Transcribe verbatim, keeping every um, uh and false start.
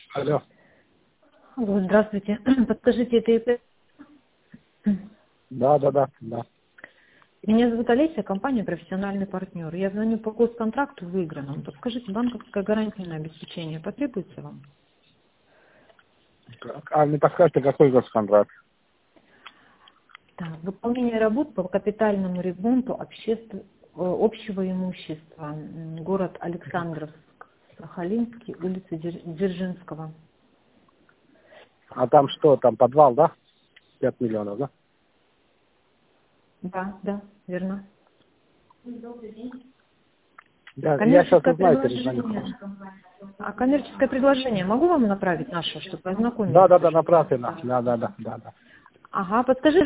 Алло. Алло, здравствуйте. Подскажите, это ИП? Да, да, да, да. Меня зовут Олеся, компания «Профессиональный партнер». Я звоню по госконтракту выигранному. Подскажите, банковское гарантийное обеспечение потребуется вам? А не подскажете, какой госконтракт? Так, выполнение работ по капитальному ремонту обществ... э, общего имущества. М, Город Александровск, Сахалинский, улица Дзер- Дзержинского. А там что, там подвал, да? Пять миллионов, да? Да, да, верно. Я, я сейчас Коммерческое узнаю, перезвоню. предложение. А коммерческое предложение могу вам направить наше, чтобы Да, ознакомились да, да, уже? направьте нас. Да, да, да, да, да. Ага, подскажи,